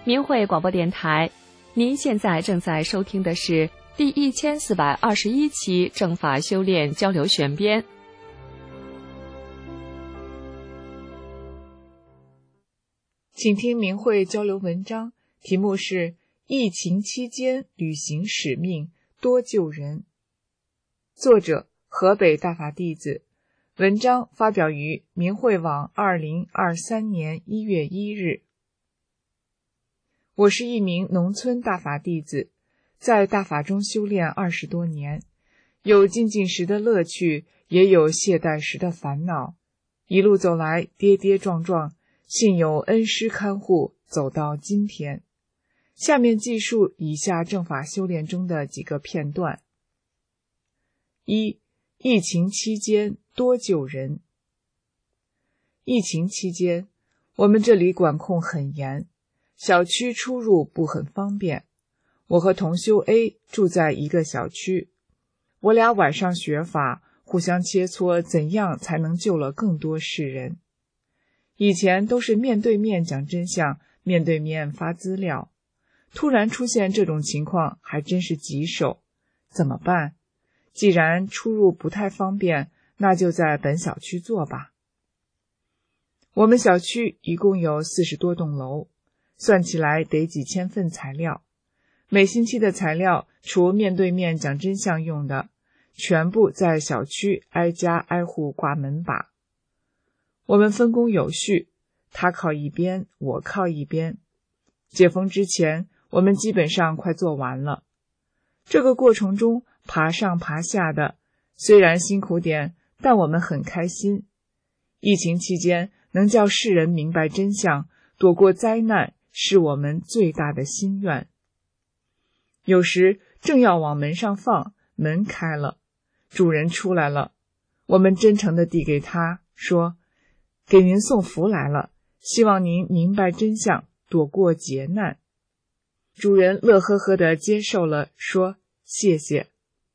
明慧广播电台，您现在正在收听的是第1421期正法修炼交流选编。 请听明慧交流文章，题目是疫情期间履行使命，多救人。作者河北大法弟子，文章发表于明慧网2023年1月1日。我是一名农村大法弟子，在大法中修炼20多年，有精进时的乐趣，也有懈怠时的烦恼。一路走来，跌跌撞撞，幸有恩师看护，走到今天。下面记述以下正法修炼中的几个片段。1. 疫情期间多救人。疫情期间，我们这里管控很严，小区出入不很方便。我和同修 A 住在一个小区，我俩晚上学法，互相切磋怎样才能救了更多世人。以前都是面对面讲真相，面对面发资料，突然出现这种情况，还真是棘手。怎么办？既然出入不太方便，那就在本小区做吧。我们小区一共有40多栋楼，算起来得几千份材料。每星期的材料，除面对面讲真相用的，全部在小区挨家挨户挂门把。我们分工有序，他靠一边，我靠一边。解封之前，我们基本上快做完了。这个过程中爬上爬下的，虽然辛苦点，但我们很开心。疫情期间能叫世人明白真相，躲过灾难，是我们最大的心愿。有时正要往门上放，门开了，主人出来了，我们真诚地递给他，说：“给您送福来了，希望您明白真相，躲过劫难。”主人乐呵呵地接受了，说：“谢谢。”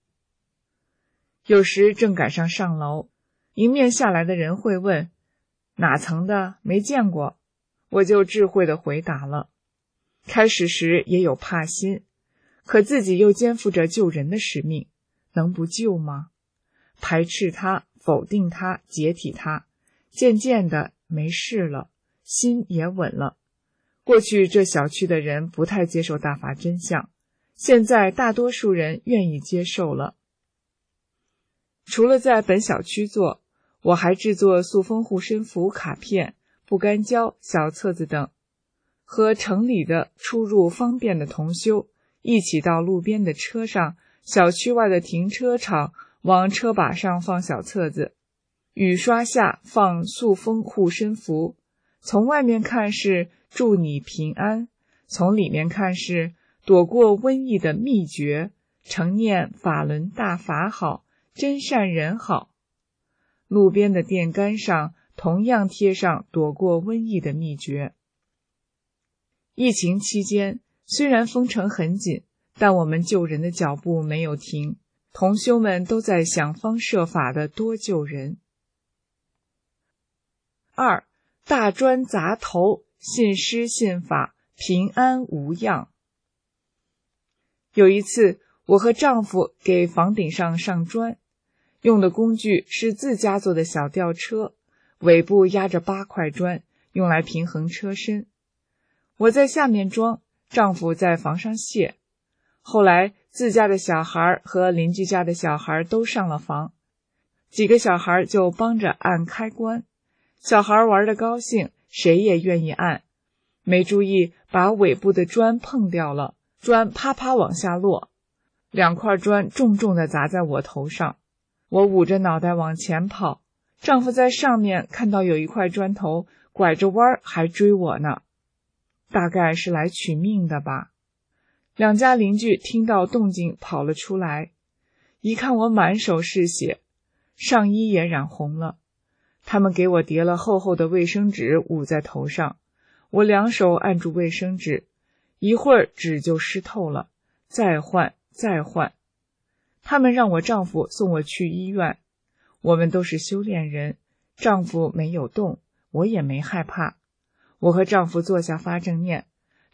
有时正赶上上楼，迎面下来的人会问：“哪层的？没见过。”我就智慧地回答了。开始时也有怕心，可自己又肩负着救人的使命，能不救吗？排斥他，否定他，解体他，渐渐的没事了，心也稳了。过去这小区的人不太接受大法真相，现在大多数人愿意接受了。除了在本小区做，我还制作塑封护身符卡片、不干胶、小册子等，和城里的出入方便的同修一起到路边的车上、小区外的停车场往车把上放小册子，雨刷下放塑封护身符，从外面看是祝你平安，从里面看是躲过瘟疫的秘诀，常念法轮大法好，真善人好。路边的电杆上同样贴上躲过瘟疫的秘诀。疫情期间，虽然封城很紧，但我们救人的脚步没有停，同修们都在想方设法的多救人。2. 大砖砸头，信师信法，平安无恙。有一次，我和丈夫给房顶上砖，用的工具是自家做的小吊车，尾部压着8块砖，用来平衡车身。我在下面装，丈夫在房上卸。后来自家的小孩和邻居家的小孩都上了房，几个小孩就帮着按开关。小孩玩得高兴，谁也愿意按，没注意把尾部的砖碰掉了，砖啪啪往下落，2块砖重重地砸在我头上。我捂着脑袋往前跑，丈夫在上面看到有一块砖头，拐着弯还追我呢，大概是来取命的吧。2家邻居听到动静跑了出来，一看我满手是血，上衣也染红了。他们给我叠了厚厚的卫生纸捂在头上，我2手按住卫生纸，一会儿纸就湿透了，再换再换。他们让我丈夫送我去医院。我们都是修炼人，丈夫没有动，我也没害怕。我和丈夫坐下发正念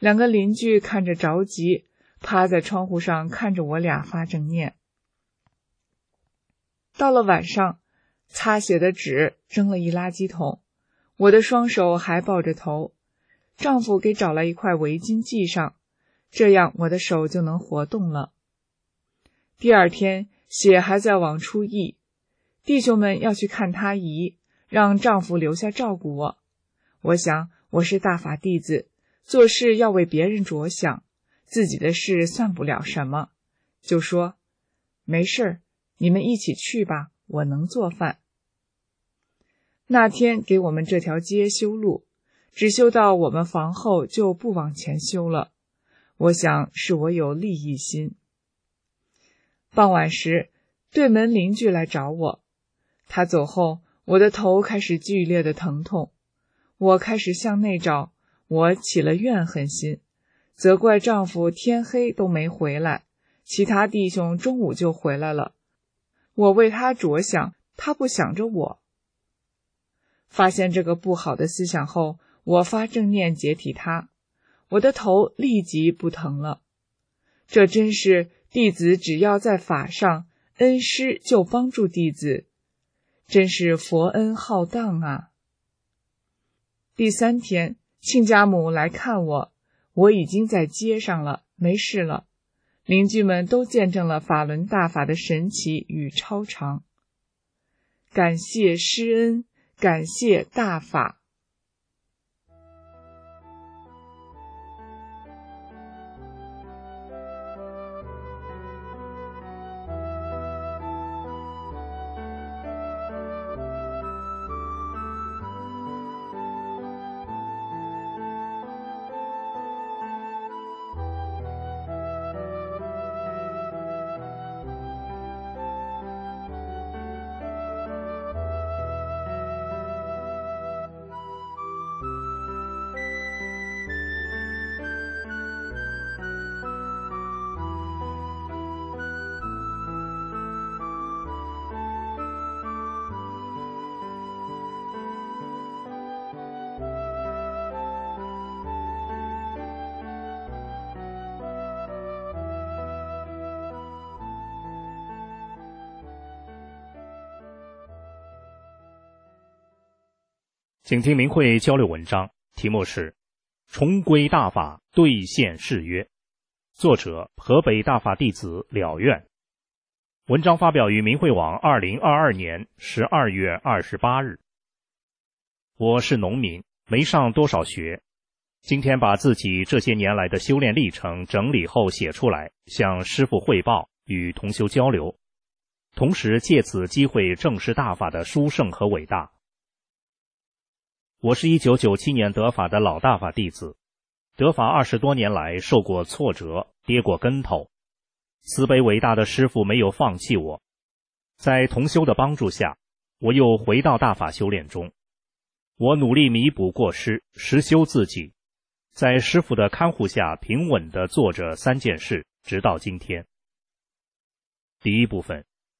两个邻居看着着急，趴在窗户上看着我俩发正念。到了晚上，擦血的纸扔了一垃圾桶，我的双手还抱着头，丈夫给找了一块围巾系上，这样我的手就能活动了。第二天，血还在往出溢，弟兄们要去看他姨，让丈夫留下照顾我。我想我是大法弟子，做事要为别人着想，自己的事算不了什么，就说没事，你们一起去吧，我能做饭。那天给我们这条街修路，只修到我们房后就不往前修了，我想是我有利益心。傍晚时，对门邻居来找我，他走后，我的头开始剧烈的疼痛，我开始向内找，我起了怨恨心，责怪丈夫天黑都没回来，其他弟兄中午就回来了，我为他着想，他不想着我。发现这个不好的思想后，我发正念解体他，我的头立即不疼了。这真是弟子只要在法上，恩师就帮助弟子，真是佛恩浩荡啊！第3天，亲家母来看我，我已经在街上了，没事了。邻居们都见证了法轮大法的神奇与超常。感谢师恩，感谢大法。 请听明慧交流文章，题目是重归大法，兑现誓约，作者河北大法弟子了愿。文章发表于明慧网2022年12月28日。我是农民，没上多少学，今天把自己这些年来的修炼历程整理后写出来，向师父汇报，与同修交流，同时借此机会正视大法的殊胜和伟大。我是1997年得法的老大法弟子，得法20多年来受过挫折，跌过跟头，慈悲伟大的师父没有放弃我，在同修的帮助下，我又回到大法修炼中。我努力弥补过失，实修自己，在师父的看护下平稳地做着3件事，直到今天。第一部分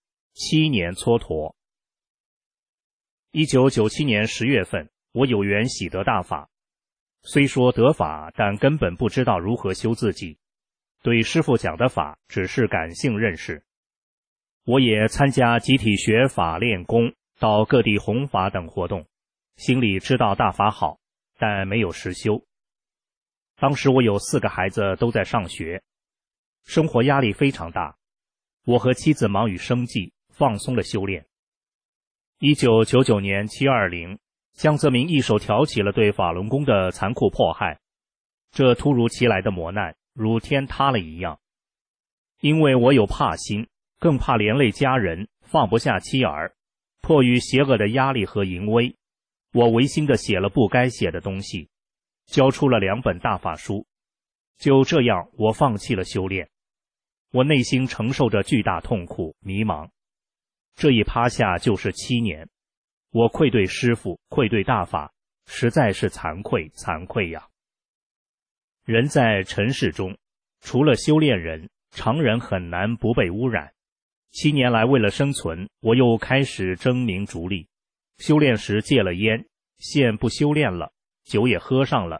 ，7年蹉跎。1997年10月份，我有缘喜得大法，虽说得法，但根本不知道如何修自己，对师父讲的法只是感性认识。我也参加集体学法练功，到各地弘法等活动，心里知道大法好，但没有实修。当时我有4个孩子都在上学，生活压力非常大，我和妻子忙于生计，放松了修炼。1999年720，江泽民一手挑起了对法轮功的残酷迫害，这突如其来的磨难如天塌了一样。因为我有怕心，更怕连累家人，放不下妻儿，迫于邪恶的压力和淫威，我违心地写了不该写的东西，交出了2本大法书。就这样，我放弃了修炼。我内心承受着巨大痛苦、迷茫。这一趴下就是7年。我愧对师父，愧对大法，实在是惭愧呀。人在尘世中，除了修炼人，常人很难不被污染。7年来，为了生存，我又开始争名逐利。修炼时戒了烟，现不修炼了，酒也喝上了，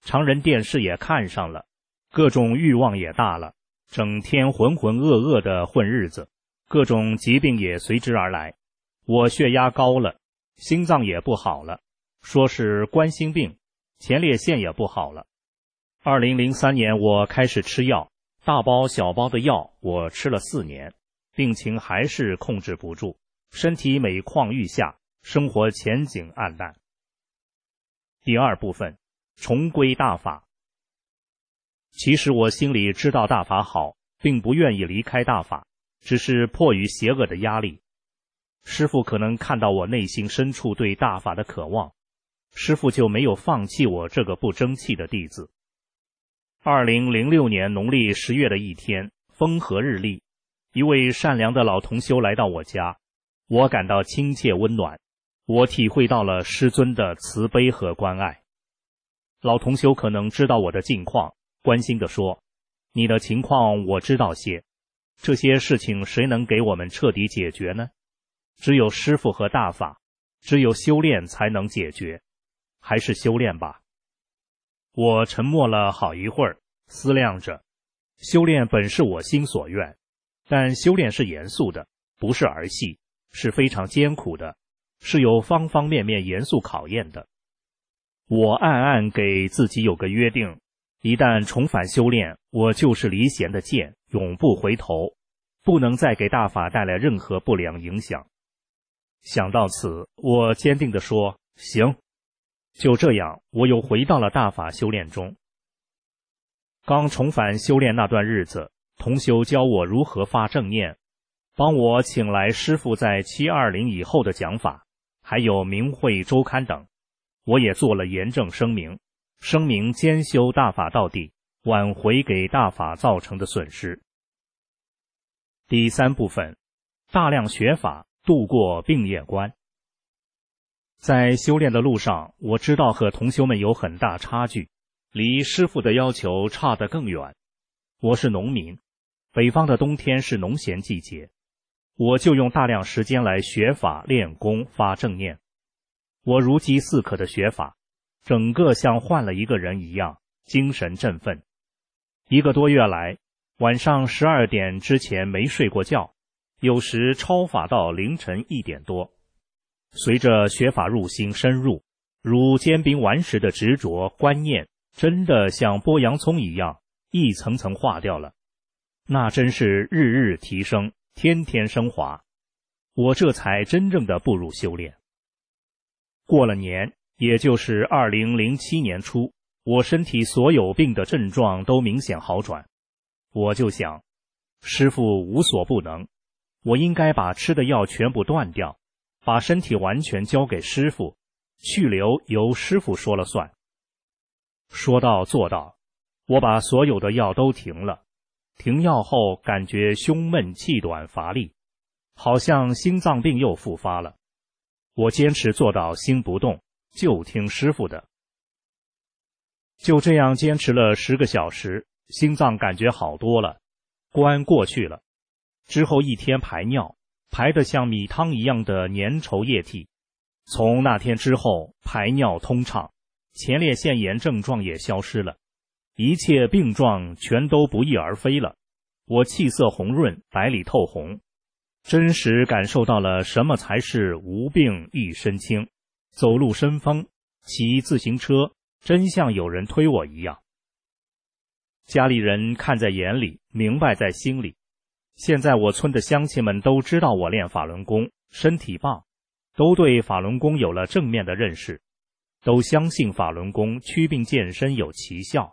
常人电视也看上了，各种欲望也大了，整天浑浑噩噩的混日子，各种疾病也随之而来。我血压高了，心脏也不好了，说是冠心病，前列腺也不好了。2003年我开始吃药，大包小包的药我吃了4年，病情还是控制不住，身体每况愈下，生活前景暗淡。第二部分，重归大法。其实我心里知道大法好，并不愿意离开大法，只是迫于邪恶的压力。师父可能看到我内心深处对大法的渴望，师父就没有放弃我这个不争气的弟子。2006年农历10月的一天，风和日丽，一位善良的老同修来到我家，我感到亲切温暖，我体会到了师尊的慈悲和关爱。老同修可能知道我的近况，关心地说：“你的情况我知道些，这些事情谁能给我们彻底解决呢？只有师父和大法，只有修炼才能解决，还是修炼吧。”我沉默了好一会儿，思量着，修炼本是我心所愿，但修炼是严肃的，不是儿戏，是非常艰苦的，是有方方面面严肃考验的。我暗暗给自己有个约定，一旦重返修炼，我就是离弦的箭，永不回头，不能再给大法带来任何不良影响。想到此，我坚定地说：“行。”就这样，我又回到了大法修炼中。刚重返修炼那段日子，同修教我如何发正念，帮我请来师父在720以后的讲法，还有明慧周刊等。我也做了严正声明，声明坚修大法到底，挽回给大法造成的损失。第三部分，大量学法，度过病业关。在修炼的路上，我知道和同修们有很大差距，离师父的要求差得更远。我是农民，北方的冬天是农闲季节，我就用大量时间来学法、练功、发正念。我如饥似渴的学法，整个像换了一个人一样，精神振奋。1个多月来，晚上12点之前没睡过觉，有时超法到凌晨1点多。随着学法入心深入，如煎饼顽石的执着观念，真的像剥洋葱一样，一层层化掉了。那真是日日提升，天天升华。我这才真正的步入修炼。过了年，也就是2007年初，我身体所有病的症状都明显好转。我就想，师父无所不能，我应该把吃的药全部断掉，把身体完全交给师父，去留由师父说了算。说到做到，我把所有的药都停了。停药后感觉胸闷气短乏力，好像心脏病又复发了。我坚持做到心不动，就听师父的。就这样坚持了10个小时，心脏感觉好多了，关过去了。之后1天排尿，排得像米汤一样的粘稠液体。从那天之后，排尿通畅，前列腺炎症状也消失了，一切病状全都不翼而飞了。我气色红润，白里透红，真实感受到了什么才是无病一身轻，走路生风，骑自行车真像有人推我一样。家里人看在眼里，明白在心里。现在我村的乡亲们都知道我练法轮功，身体棒，都对法轮功有了正面的认识，都相信法轮功祛病健身有奇效。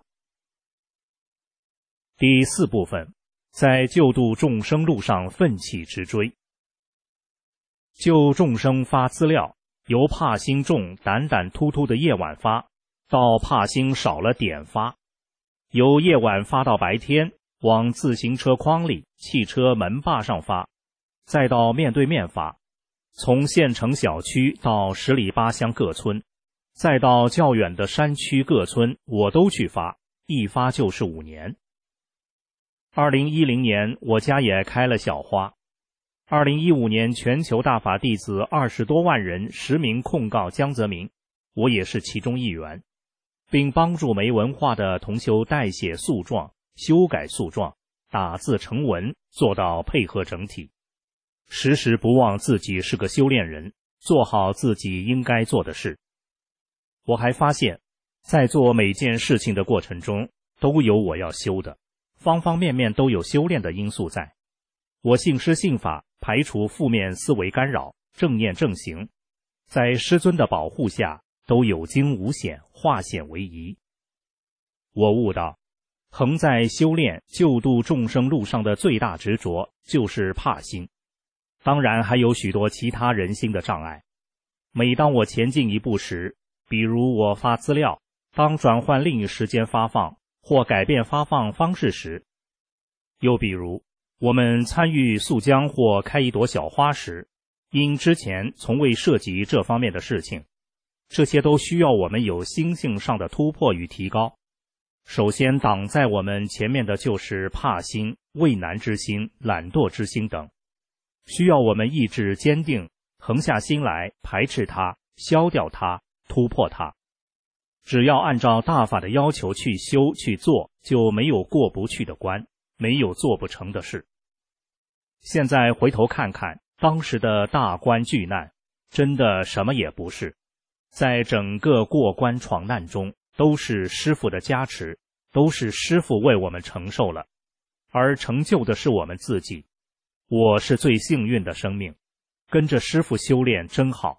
第4部分，在救度众生路上奋起直追。救众生发资料，由怕心重胆胆突突的夜晚发，到怕心少了点发，由夜晚发到白天，往自行车筐里、汽车门把上发，再到面对面发，从县城小区到10里8乡各村，再到较远的山区各村，我都去发，一发就是5年。2010年我家也开了小花。2015年全球大法弟子20多万人实名控告江泽民，我也是其中一员， 并帮助没文化的同修代写诉状、修改诉状、打字成文，做到配合整体。时时不忘自己是个修炼人，做好自己应该做的事。我还发现，在做每件事情的过程中，都有我要修的，方方面面都有修炼的因素在。我信师信法，排除负面思维干扰，正念正行，在师尊的保护下，都有惊无险，化险为夷。我悟到，横在修炼救度众生路上的最大执着就是怕心，当然还有许多其他人心的障碍。每当我前进一步时，比如我发资料，当转换另一时间发放或改变发放方式时，又比如我们参与溯江或开一朵小花时，因之前从未涉及这方面的事情，这些都需要我们有心性上的突破与提高。首先挡在我们前面的就是怕心、畏难之心、懒惰之心等，需要我们意志坚定，横下心来排斥它、消掉它、突破它。只要按照大法的要求去修去做，就没有过不去的关，没有做不成的事。现在回头看看当时的大关巨难，真的什么也不是。在整个过关闯难中，都是师父的加持，都是师父为我们承受了，而成就的是我们自己。我是最幸运的生命，跟着师父修炼真好。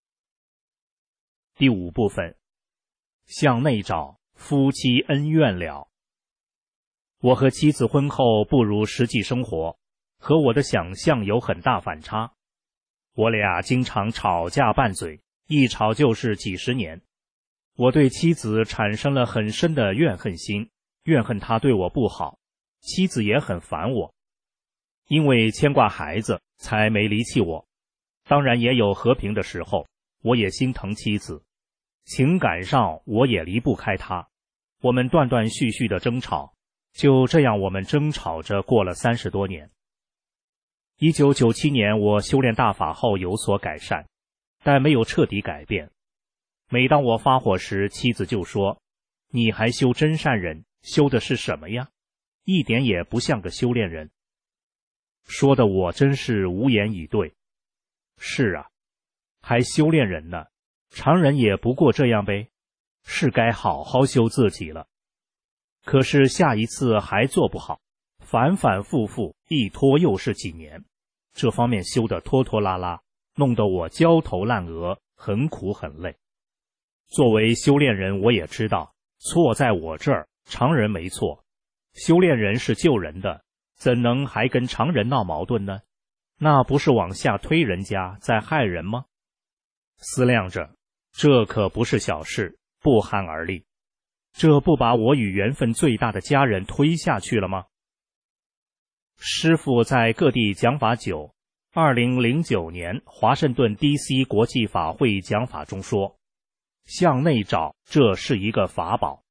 第5部分，向内找，夫妻恩怨了。我和妻子婚后步入实际生活，和我的想象有很大反差。我俩经常吵架拌嘴，一吵就是几十年。我对妻子产生了很深的怨恨心，怨恨她对我不好，妻子也很烦我。因为牵挂孩子，才没离弃我。当然也有和平的时候，我也心疼妻子。情感上我也离不开她，我们断断续续的争吵，就这样我们争吵着过了30多年。1997年我修炼大法后有所改善，但没有彻底改变。每当我发火时，妻子就说：“你还修真善忍，修的是什么呀？一点也不像个修炼人。”说的我真是无言以对。是啊，还修炼人呢，常人也不过这样呗，是该好好修自己了。可是下一次还做不好，反反复复，一拖又是几年，这方面修得拖拖拉拉，弄得我焦头烂额，很苦很累。作为修炼人，我也知道错在我这儿，常人没错。修炼人是救人的，怎能还跟常人闹矛盾呢？那不是往下推人家，在害人吗？思量着，这可不是小事，不寒而栗。这不把我与缘分最大的家人推下去了吗？师父在各地讲法久，2009年华盛顿 DC 国际法会讲法中说，向内找，这是一个法宝，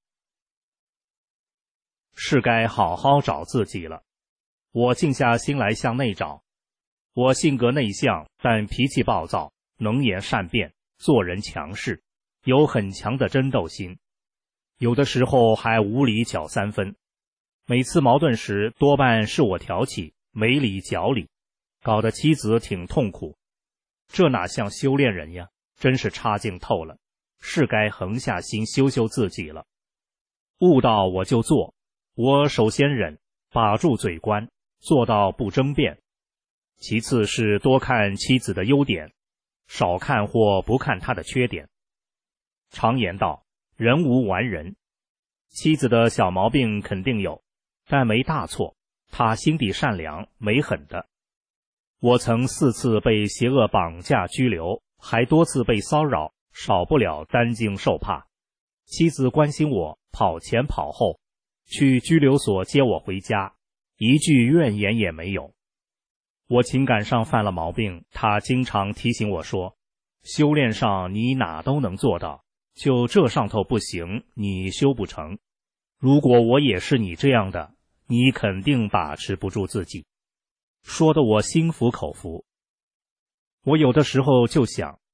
是该好好找自己了。我静下心来向内找。我性格内向，但脾气暴躁，能言善辩，做人强势，有很强的争斗心，有的时候还无理搅3分。每次矛盾时，多半是我挑起，没理搅理，搞得妻子挺痛苦。这哪像修炼人呀，真是差劲透了，是该横下心修修自己了。悟到我就做，我首先忍，把住嘴关，做到不争辩。其次是多看妻子的优点，少看或不看她的缺点。常言道，人无完人，妻子的小毛病肯定有，但没大错，她心地善良，没狠的。我曾4次被邪恶绑架拘留，还多次被骚扰，少不了担惊受怕。妻子关心我，跑前跑后，去拘留所接我回家，一句怨言也没有。我情感上犯了毛病，他经常提醒我说，修炼上你哪都能做到，就这上头不行，你修不成。如果我也是你这样的，你肯定把持不住自己。说得我心服口服。我有的时候就想，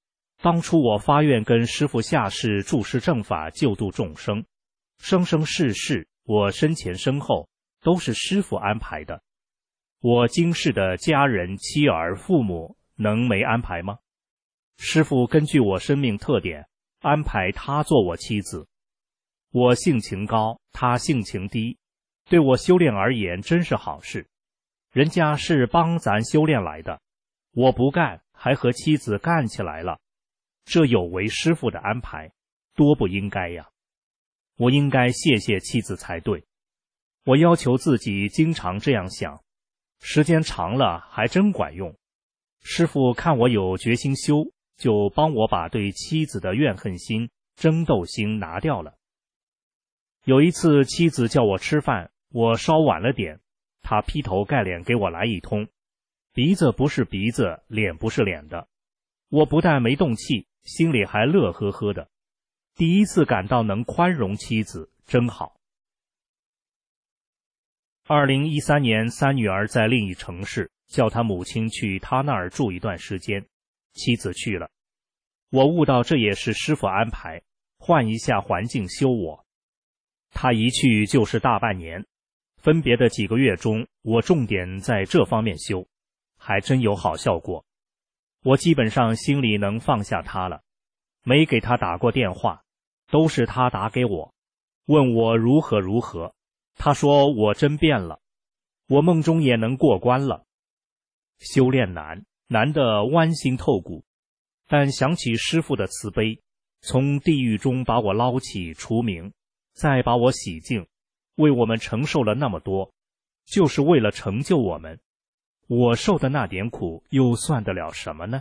当初我发愿跟师父下世注释正法救度众生，生生世世，我身前身后都是师父安排的。我今世的家人、妻儿、父母能没安排吗？师父根据我生命特点安排他做我妻子。我性情高，他性情低，对我修炼而言真是好事。人家是帮咱修炼来的，我不干，还和妻子干起来了，这有违师父的安排，多不应该呀！我应该谢谢妻子才对。我要求自己经常这样想，时间长了还真管用。师父看我有决心修，就帮我把对妻子的怨恨心、争斗心拿掉了。有一次妻子叫我吃饭，我稍晚了点，她劈头盖脸给我来一通，鼻子不是鼻子，脸不是脸的。我不但没动气，心里还乐呵呵的。第一次感到能宽容妻子，真好。2013年，三女儿在另一城市，叫她母亲去她那儿住一段时间，妻子去了。我悟到这也是师父安排，换一下环境修我。她一去就是大半年，分别的几个月中，我重点在这方面修，还真有好效果。我基本上心里能放下她了，没给她打过电话，都是她打给我，问我如何如何。她说我真变了，我梦中也能过关了。修炼难，难得剜心透骨，但想起师父的慈悲，从地狱中把我捞起除名，再把我洗净，为我们承受了那么多，就是为了成就我们。我受的那点苦又算得了什么呢？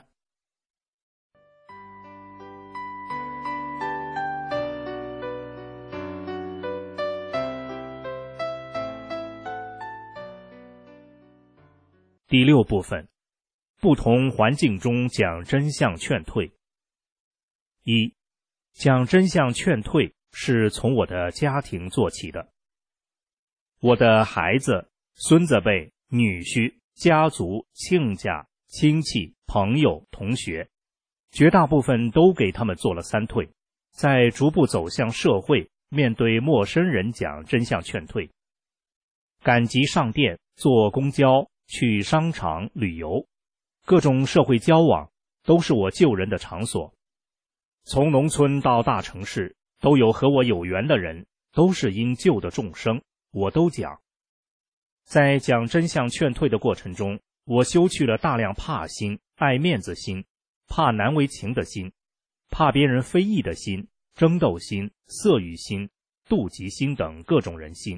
第6部分，不同环境中讲真相劝退。1. 讲真相劝退是从我的家庭做起的。我的孩子、孙子辈、女婿、家族、亲家、亲戚、朋友、同学，绝大部分都给他们做了3退，在逐步走向社会，面对陌生人讲真相劝退。赶集上店、坐公交、去商场、旅游，各种社会交往都是我救人的场所。从农村到大城市，都有和我有缘的人，都是因救的众生，我都讲。在讲真相劝退的过程中，我修去了大量怕心、爱面子心、怕难为情的心、怕别人非议的心、争斗心、色欲心、妒忌心等各种人心。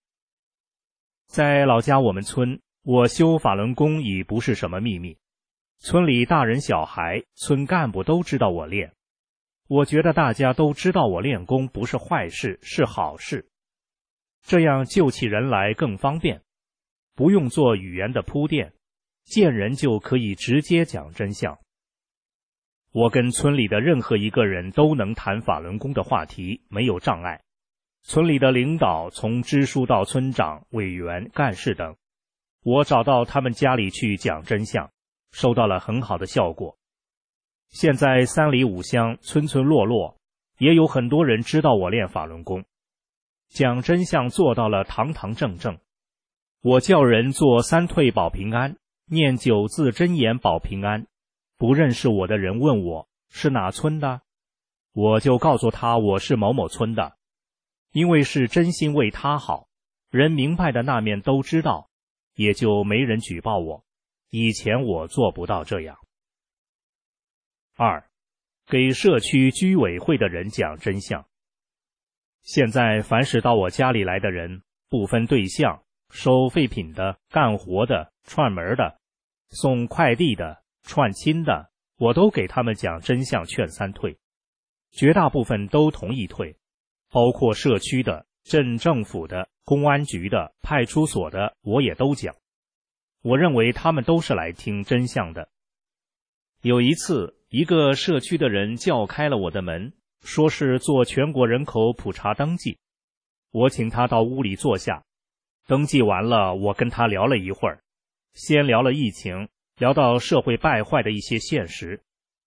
在老家我们村，我修法轮功已不是什么秘密，村里大人小孩、村干部都知道我练。我觉得大家都知道我练功不是坏事，是好事，这样救起人来更方便，不用做语言的铺垫，见人就可以直接讲真相。我跟村里的任何一个人都能谈法轮功的话题，没有障碍。村里的领导，从支书到村长、委员、干事等，我找到他们家里去讲真相，收到了很好的效果。现在3里5乡，村村落落，也有很多人知道我练法轮功，讲真相做到了堂堂正正。我叫人做3退保平安，念9字真言保平安。不认识我的人问我是哪村的，我就告诉他我是某某村的，因为是真心为他好，人明白的那面都知道，也就没人举报我。以前我做不到这样。2. 给社区居委会的人讲真相。现在凡是到我家里来的人，不分对象，收废品的、干活的、串门的、送快递的、串亲的，我都给他们讲真相劝3退，绝大部分都同意退，包括社区的、镇政府的、公安局的、派出所的，我也都讲。我认为他们都是来听真相的。有一次，一个社区的人叫开了我的门，说是做全国人口普查登记。我请他到屋里坐下，登记完了，我跟他聊了一会儿，先聊了疫情，聊到社会败坏的一些现实。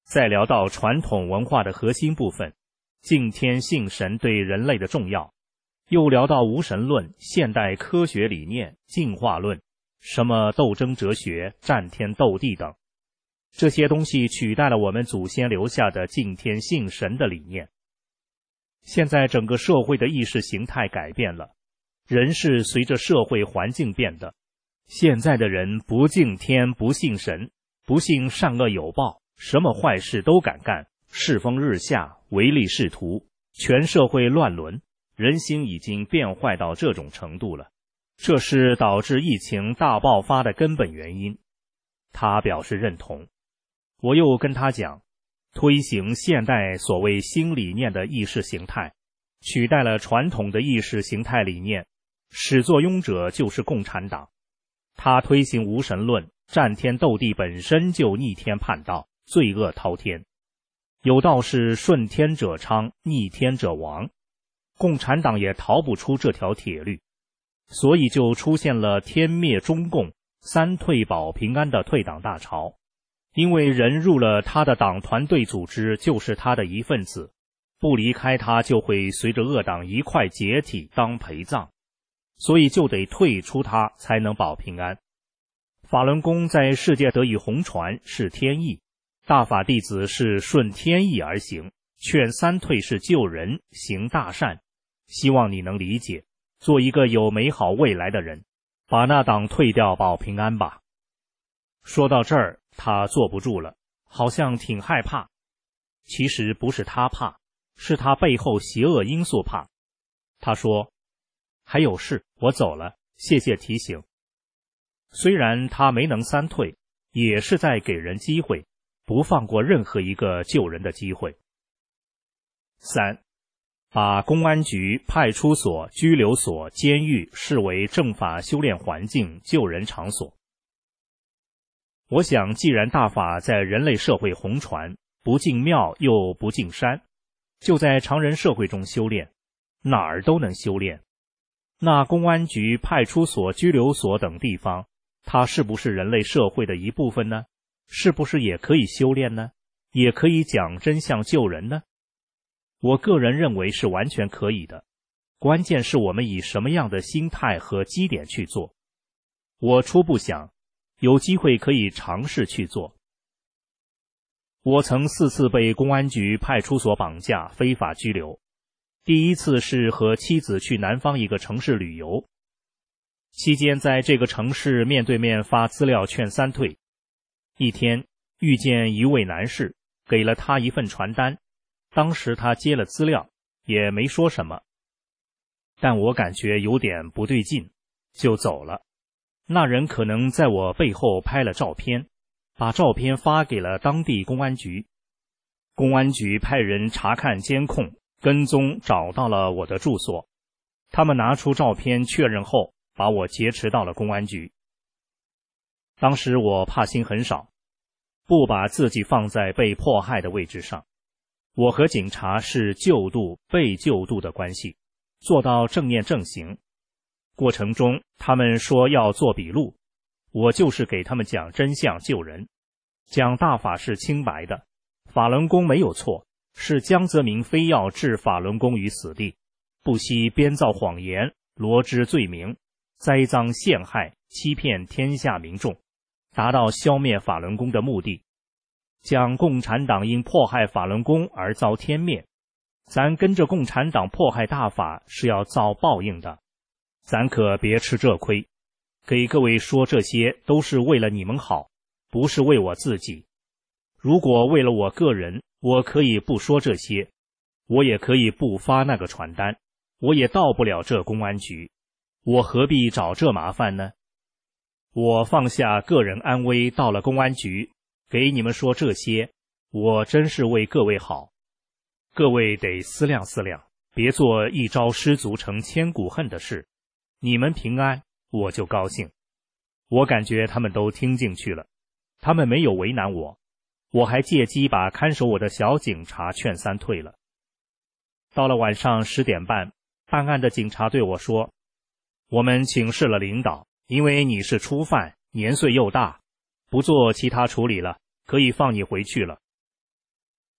再聊到传统文化的核心部分，敬天信神对人类的重要，又聊到无神论、现代科学理念、进化论，什么斗争哲学、战天斗地等，这些东西取代了我们祖先留下的敬天信神的理念。现在整个社会的意识形态改变了，人是随着社会环境变的。现在的人不敬天不信神，不信善恶有报，什么坏事都敢干，世风日下，唯利是图，全社会乱伦，人心已经变坏到这种程度了，这是导致疫情大爆发的根本原因。他表示认同。我又跟他讲，推行现代所谓新理念的意识形态，取代了传统的意识形态理念，始作俑者就是共产党。他推行无神论，战天斗地本身就逆天叛道，罪恶滔天。有道是顺天者昌，逆天者亡，共产党也逃不出这条铁律，所以就出现了天灭中共、三退保平安的退党大潮。因为人入了他的党团队组织，就是他的一份子，不离开他就会随着恶党一块解体当陪葬，所以就得退出他才能保平安。法轮功在世界得以红传是天意，大法弟子是顺天意而行，劝三退是救人行大善，希望你能理解，做一个有美好未来的人，把那党退掉保平安吧。说到这儿，他坐不住了，好像挺害怕。其实不是他怕，是他背后邪恶因素怕。他说，还有事，我走了，谢谢提醒。虽然他没能三退，也是在给人机会，不放过任何一个救人的机会。3. 把公安局、派出所、拘留所、监狱视为正法修炼环境、救人场所。我想，既然大法在人类社会红传，不进庙又不进山，就在常人社会中修炼，哪儿都能修炼。那公安局、派出所、拘留所等地方，它是不是人类社会的一部分呢？是不是也可以修炼呢？也可以讲真相救人呢？我个人认为是完全可以的，关键是我们以什么样的心态和基点去做。我初步想，有机会可以尝试去做。我曾4次被公安局、派出所绑架、非法拘留。第一次是和妻子去南方一个城市旅游，期间在这个城市面对面发资料劝三退。一天遇见一位男士，给了他一份传单，当时他接了资料，也没说什么，但我感觉有点不对劲，就走了。那人可能在我背后拍了照片，把照片发给了当地公安局。公安局派人查看监控，跟踪找到了我的住所，他们拿出照片确认后，把我劫持到了公安局。当时我怕心很少，不把自己放在被迫害的位置上。我和警察是救度、被救度的关系，做到正念正行。过程中他们说要做笔录，我就是给他们讲真相救人，讲大法是清白的，法轮功没有错，是江泽民非要置法轮功于死地，不惜编造谎言，罗织罪名，栽赃陷害，欺骗天下民众，达到消灭法轮功的目的。讲共产党因迫害法轮功而遭天灭，咱跟着共产党迫害大法是要遭报应的，咱可别吃这亏。给各位说这些都是为了你们好，不是为我自己。如果为了我个人，我可以不说这些，我也可以不发那个传单，我也到不了这公安局，我何必找这麻烦呢？我放下个人安危到了公安局，给你们说这些，我真是为各位好。各位得思量思量，别做一朝失足成千古恨的事。你们平安，我就高兴。我感觉他们都听进去了，他们没有为难我，我还借机把看守我的小警察劝三退了。到了晚上10点半，办案的警察对我说，我们请示了领导，因为你是初犯，年岁又大，不做其他处理了，可以放你回去了。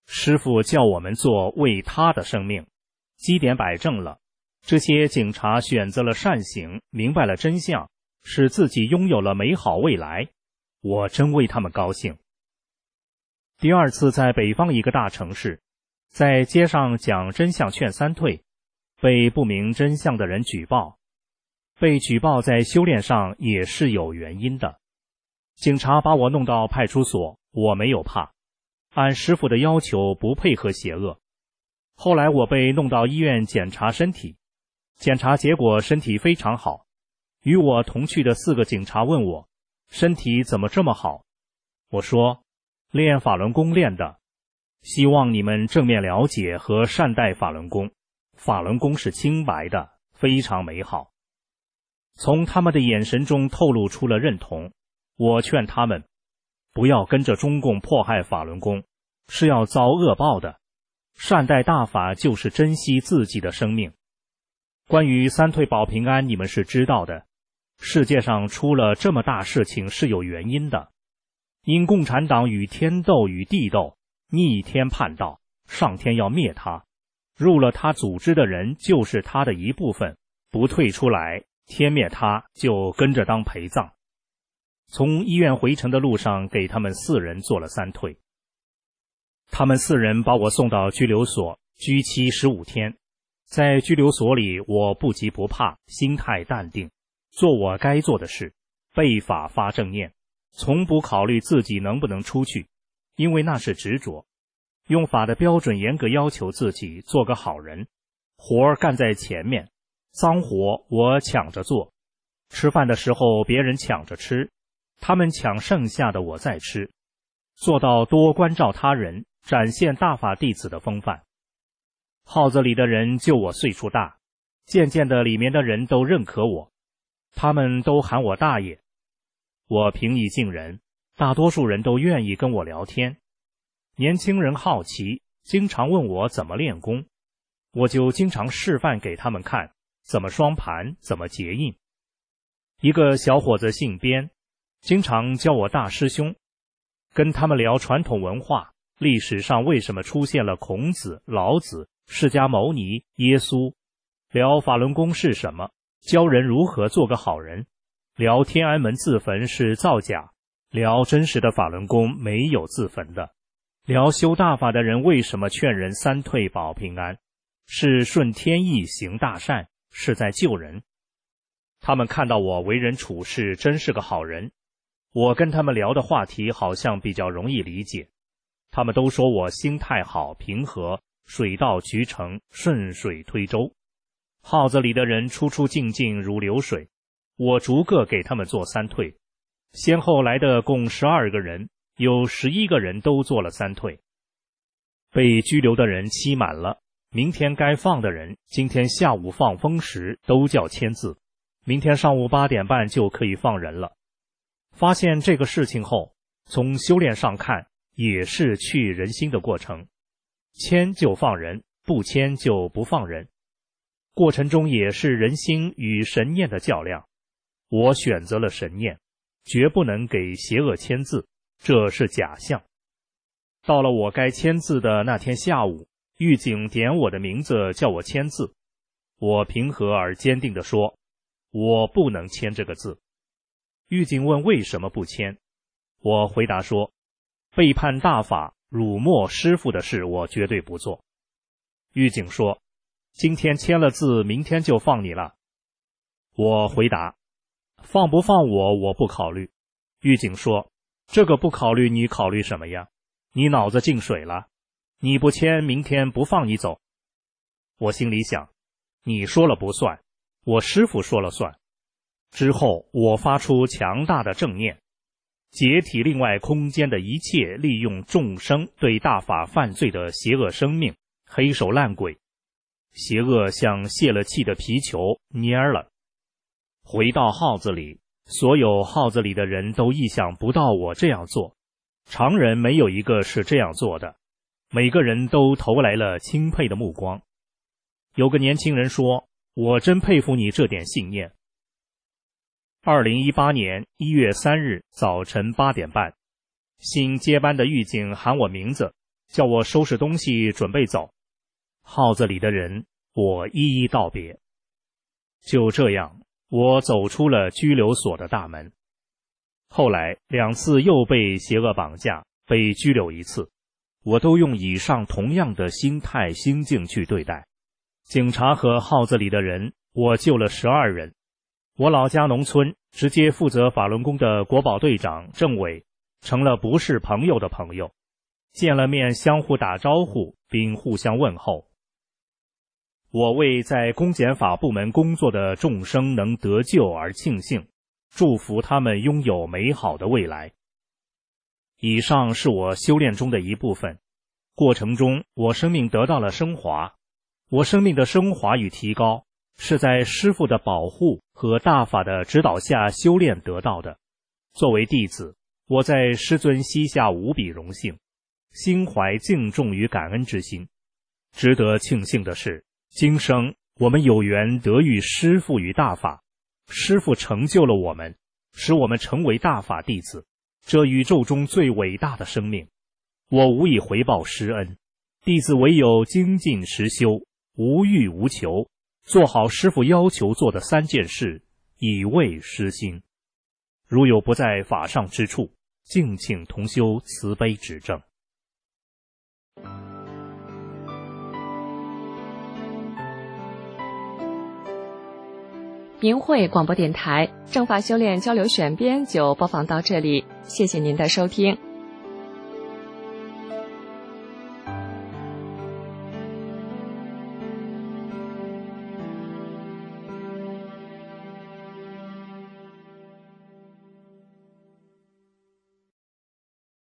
师父叫我们做为他的生命。基点摆正了，这些警察选择了善行，明白了真相，使自己拥有了美好未来。我真为他们高兴。第二次在北方一个大城市，在街上讲真相劝三退，被不明真相的人举报。被举报在修炼上也是有原因的。警察把我弄到派出所，我没有怕，按师父的要求不配合邪恶。后来我被弄到医院检查身体，检查结果身体非常好。与我同去的4个警察问我，身体怎么这么好？我说，练法轮功练的，希望你们正面了解和善待法轮功。法轮功是清白的，非常美好。从他们的眼神中透露出了认同。我劝他们不要跟着中共迫害法轮功，是要遭恶报的。善待大法就是珍惜自己的生命。关于三退保平安，你们是知道的，世界上出了这么大事情是有原因的。因共产党与天斗与地斗，逆天叛道，上天要灭他，入了他组织的人就是他的一部分，不退出来，天灭他就跟着当陪葬。从医院回程的路上，给他们4人做了三退。他们4人把我送到拘留所，拘期15天。在拘留所里，我不急不怕，心态淡定，做我该做的事，背法发正念，从不考虑自己能不能出去，因为那是执着。用法的标准严格要求自己做个好人，活儿干在前面，脏活我抢着做。吃饭的时候别人抢着吃，他们抢剩下的我再吃，做到多关照他人，展现大法弟子的风范。号子里的人就我岁数大，渐渐的里面的人都认可我，他们都喊我大爷。我平易近人，大多数人都愿意跟我聊天。年轻人好奇，经常问我怎么练功，我就经常示范给他们看，怎么双盘，怎么结印。一个小伙子姓边，经常叫我大师兄，跟他们聊传统文化，历史上为什么出现了孔子、老子、释迦牟尼、耶稣，聊法轮功是什么，教人如何做个好人，聊天安门自焚是造假，聊真实的法轮功没有自焚的，聊修大法的人为什么劝人三退保平安，是顺天意行大善，是在救人。他们看到我为人处事真是个好人，我跟他们聊的话题好像比较容易理解，他们都说我心态好，平和，水到渠成，顺水推舟。号子里的人出出进进如流水，我逐个给他们做三退。先后来的共12个人，有11个人都做了三退。被拘留的人期满了，明天该放的人，今天下午放风时都叫签字，明天上午8点半就可以放人了。发现这个事情后，从修炼上看，也是去人心的过程，签就放人，不签就不放人。过程中也是人心与神念的较量，我选择了神念，绝不能给邪恶签字，这是假象。到了我该签字的那天下午，狱警点我的名字叫我签字，我平和而坚定地说，我不能签这个字。狱警问为什么不签，我回答说，背叛大法、辱没师父的事我绝对不做。狱警说，今天签了字，明天就放你了。我回答，放不放我不考虑。狱警说，这个不考虑，你考虑什么呀？你脑子进水了，你不签，明天不放你走。我心里想，你说了不算，我师父说了算。之后我发出强大的正念，解体另外空间的一切利用众生对大法犯罪的邪恶生命，黑手烂鬼。邪恶像泄了气的皮球，蔫了。回到号子里，所有号子里的人都意想不到我这样做，常人没有一个是这样做的，每个人都投来了钦佩的目光。有个年轻人说，我真佩服你这点信念。2018年1月3日早晨8点半，新接班的狱警喊我名字， 叫我收拾东西准备走。号子里的人，我一一道别。就这样，我走出了拘留所的大门。后来2次又被邪恶绑架，被拘留1次，我都用以上同样的心态心境去对待。警察和号子里的人，我救了12人。我老家农村直接负责法轮功的国保队长政委，成了不是朋友的朋友，见了面相互打招呼并互相问候。我为在公检法部门工作的众生能得救而庆幸，祝福他们拥有美好的未来。以上是我修炼中的一部分，过程中我生命得到了升华。我生命的升华与提高，是在师父的保护和大法的指导下修炼得到的。作为弟子，我在师尊膝下无比荣幸，心怀敬重与感恩之心。值得庆幸的是，今生我们有缘得遇师父与大法，师父成就了我们，使我们成为大法弟子，这宇宙中最伟大的生命。我无以回报师恩，弟子唯有精进实修，无欲无求，做好师父要求做的3件事，以慰师心。如有不在法上之处，敬请同修慈悲指正。 明慧广播电台正法修炼交流选编就播放到这里，谢谢您的收听。